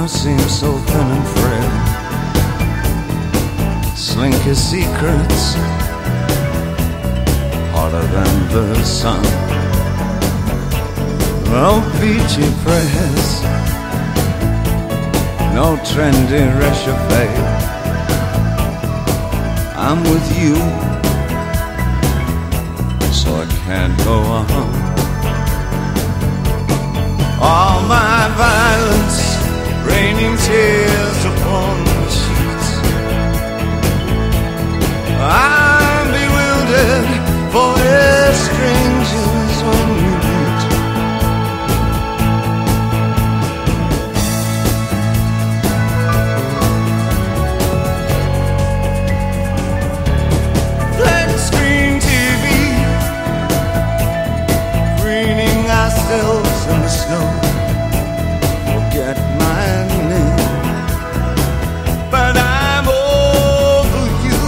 seems so thin and frail. Slinky secrets, harder than the sun. No peachy prayers, no trendy réchauffé. I'm with you, so I can't go on. All my violence, raining tears upon the sheets. I'm bewildered, for we're strangers when we meet. Flat screen TV, greening ourselves in the snow. Forget my name, but I'm over you.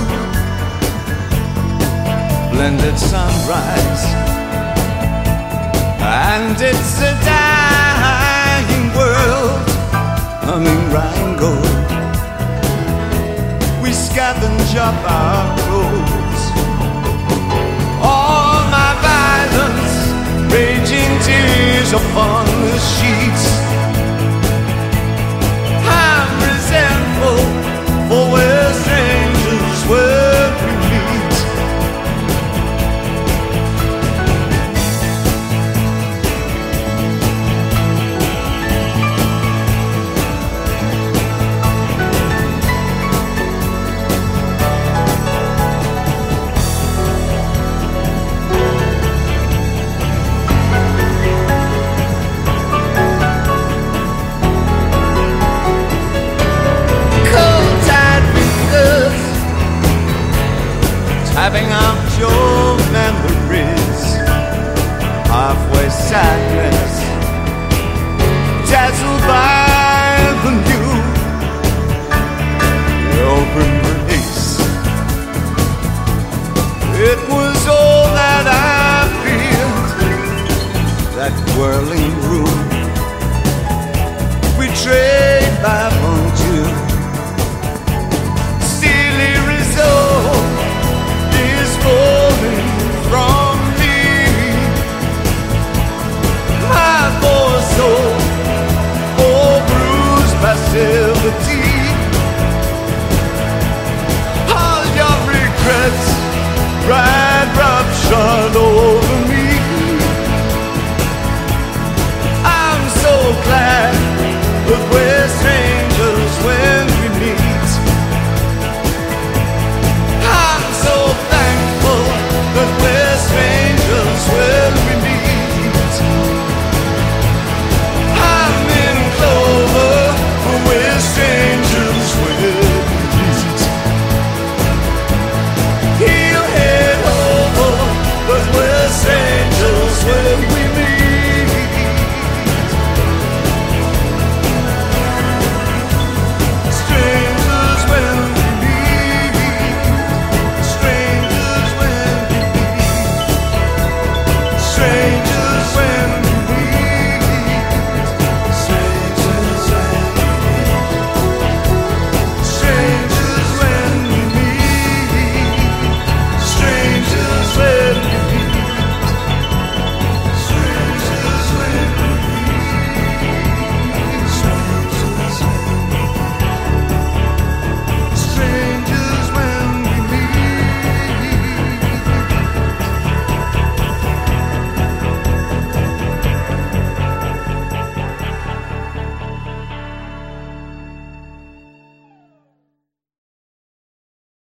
Blended sunrise, and it's a dying world, humming Rheingold. We scavenge up our clothes. All my violence, raging tears upon the sheets. I'm resentful, for we're strangers where we meet. Tapping up your memories, halfway sadness, dazzled by the new, the open release. It was all that I feared, that whirling room. We trailed